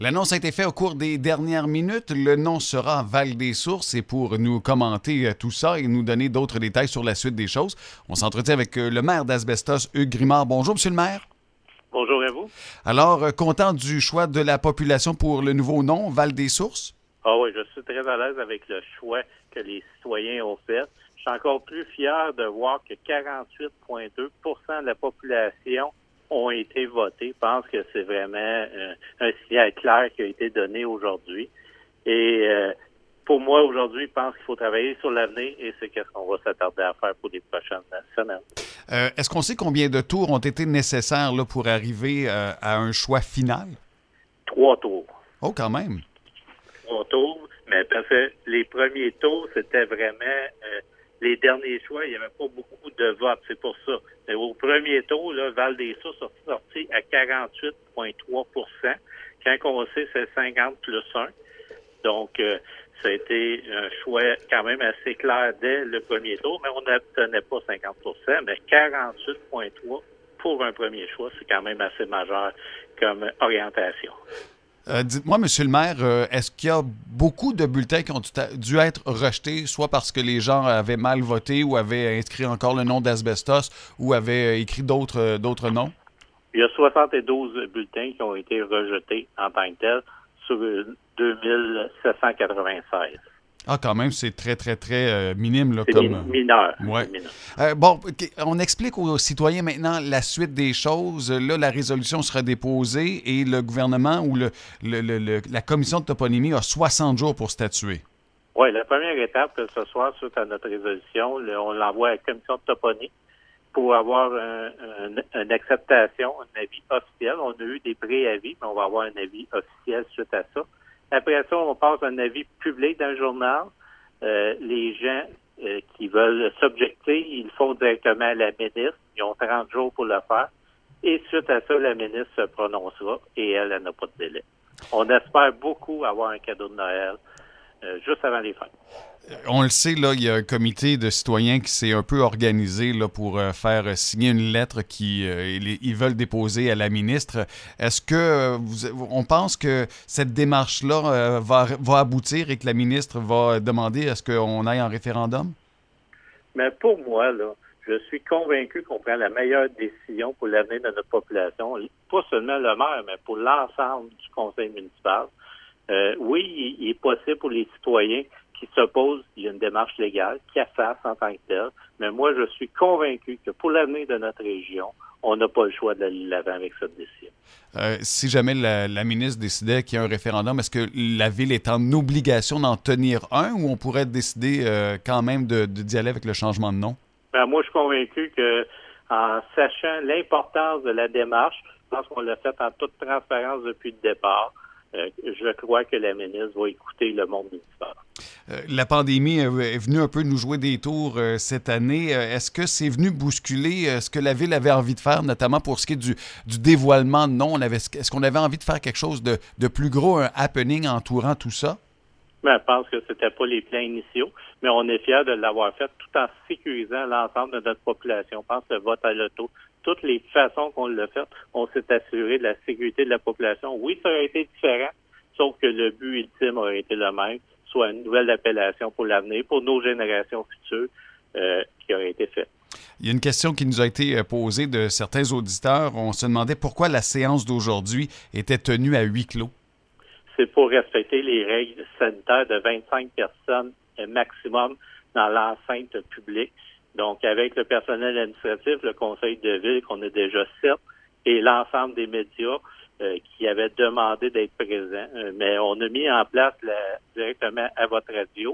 L'annonce a été faite au cours des dernières minutes. Le nom sera Val-des-Sources et pour nous commenter tout ça et nous donner d'autres détails sur la suite des choses, on s'entretient avec le maire d'Asbestos, Hugues Grimard. Bonjour, monsieur le maire. Bonjour à vous. Alors, content du choix de la population pour le nouveau nom, Val-des-Sources? Ah oui, je suis très à l'aise avec le choix que les citoyens ont fait. Je suis encore plus fier de voir que 48,2% de la population ont été votés. Je pense que c'est vraiment un signal clair qui a été donné aujourd'hui. Et pour moi, aujourd'hui, je pense qu'il faut travailler sur l'avenir et c'est ce qu'on va s'attarder à faire pour les prochaines semaines. Est-ce qu'on sait combien de tours ont été nécessaires là, pour arriver à un choix final? 3 tours. Oh, quand même. 3 tours, mais parce que les premiers tours, c'était vraiment les derniers choix, il n'y avait pas beaucoup de votes, c'est pour ça. Mais au premier tour, là, Val-des-Sources est sorti à 48,3%. Quand on sait, c'est 50 plus 1. Donc, ça a été un choix quand même assez clair dès le premier tour, mais on n'obtenait pas 50%, mais 48,3% pour un premier choix, c'est quand même assez majeur comme orientation. Dites-moi, monsieur le maire, est-ce qu'il y a beaucoup de bulletins qui ont dû être rejetés, soit parce que les gens avaient mal voté ou avaient inscrit encore le nom d'Asbestos ou avaient écrit d'autres noms? Il y a 72 bulletins qui ont été rejetés en tant que tels sur 2796. Ah, quand même, c'est très, très, très minime. Là, C'est comme mineur. Ouais. C'est mineur. Bon, on explique aux citoyens maintenant la suite des choses. Là, la résolution sera déposée et le gouvernement ou la commission de toponymie a 60 jours pour statuer. Oui, la première étape, ce soir, suite à notre résolution, on l'envoie à la commission de toponymie pour avoir une acceptation, un avis officiel. On a eu des préavis, mais on va avoir un avis officiel suite à ça. Après ça, on passe un avis public dans le journal. Les gens qui veulent s'objecter, ils le font directement à la ministre. Ils ont 30 jours pour le faire. Et suite à ça, la ministre se prononcera et elle n'a pas de délai. On espère beaucoup avoir un cadeau de Noël juste avant les fêtes. On le sait, là, il y a un comité de citoyens qui s'est un peu organisé là, pour faire signer une lettre ils veulent déposer à la ministre. Est-ce que on pense que cette démarche-là va aboutir et que la ministre va demander à ce qu'on aille en référendum? Mais pour moi, là, je suis convaincu qu'on prend la meilleure décision pour l'avenir de notre population. Pas seulement le maire, mais pour l'ensemble du conseil municipal. Oui, il est possible pour les citoyens qui s'opposent, il y a une démarche légale qui fasse en tant que telle. Mais moi, je suis convaincu que pour l'avenir de notre région, on n'a pas le choix d'aller de l'avant avec cette décision. Si jamais la ministre décidait qu'il y a un référendum, est-ce que la Ville est en obligation d'en tenir un ou on pourrait décider quand même d'y aller avec le changement de nom? Ben, moi, je suis convaincu que en sachant l'importance de la démarche, je pense qu'on l'a fait en toute transparence depuis le départ. Je crois que la ministre va écouter le monde municipal. La pandémie est venue un peu nous jouer des tours cette année. Est-ce que c'est venu bousculer ce que la Ville avait envie de faire, notamment pour ce qui est du dévoilement de nom? Est-ce qu'on avait envie de faire quelque chose de plus gros, un happening entourant tout ça? Mais je pense que c'était pas les plans initiaux, mais on est fiers de l'avoir fait tout en sécurisant l'ensemble de notre population. Je pense que le vote à l'auto, toutes les façons qu'on l'a fait, on s'est assuré de la sécurité de la population. Oui, ça aurait été différent, sauf que le but ultime aurait été le même, soit une nouvelle appellation pour l'avenir, pour nos générations futures, qui aurait été faite. Il y a une question qui nous a été posée de certains auditeurs. On se demandait pourquoi la séance d'aujourd'hui était tenue à huis clos. C'est pour respecter les règles sanitaires de 25 personnes maximum dans l'enceinte publique. Donc, avec le personnel administratif, le conseil de ville qu'on a déjà 7 et l'ensemble des médias qui avaient demandé d'être présents. Mais on a mis en place directement à votre radio.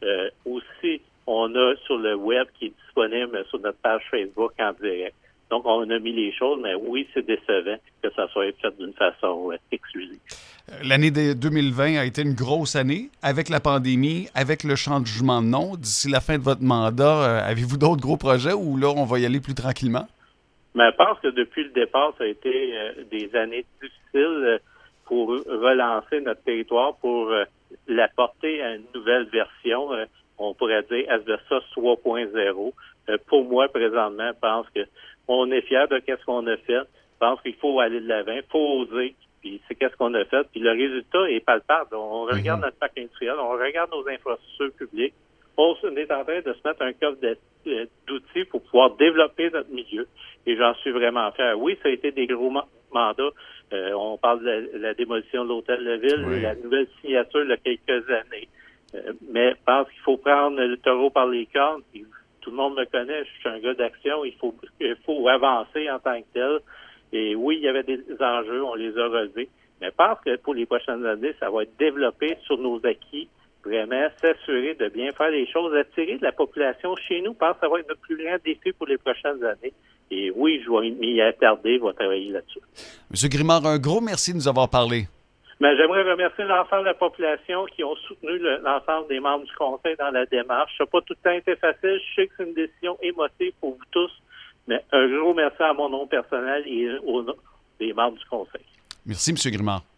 Aussi, on a sur le web qui est disponible sur notre page Facebook en direct. Donc, on a mis les choses, mais oui, c'est décevant que ça soit fait d'une façon exclusive. L'année 2020 a été une grosse année avec la pandémie, avec le changement de nom. D'ici la fin de votre mandat, avez-vous d'autres gros projets ou là, on va y aller plus tranquillement? Mais je pense que depuis le départ, ça a été des années difficiles pour relancer notre territoire, pour l'apporter à une nouvelle version. On pourrait dire Asbestos 3.0. Pour moi, présentement, je pense que on est fiers de ce qu'on a fait. Je pense qu'il faut aller de l'avant, il faut oser. Puis c'est qu'est-ce qu'on a fait. Puis le résultat est palpable. On regarde notre parc industriel, on regarde nos infrastructures publiques. On est en train de se mettre un coffre d'outils pour pouvoir développer notre milieu. Et j'en suis vraiment fier. Oui, ça a été des gros mandats. On parle de la démolition de l'hôtel de ville, la nouvelle signature il y a quelques années. Mais je pense qu'il faut prendre le taureau par les cornes. Puis, tout le monde me connaît, je suis un gars d'action. Il faut avancer en tant que tel. Et oui, il y avait des enjeux, on les a relevés. Mais je pense que pour les prochaines années, ça va être développé sur nos acquis, vraiment s'assurer de bien faire les choses, attirer de la population chez nous. Je pense que ça va être notre plus grand défi pour les prochaines années. Et oui, je vais m'y attarder, je vais travailler là-dessus. M. Grimard, un gros merci de nous avoir parlé. Mais j'aimerais remercier l'ensemble de la population qui ont soutenu l'ensemble des membres du Conseil dans la démarche. Ça n'a pas tout le temps été facile. Je sais que c'est une décision émotive pour vous tous, mais un gros merci à mon nom personnel et aux des membres du Conseil. Merci, M. Grimard.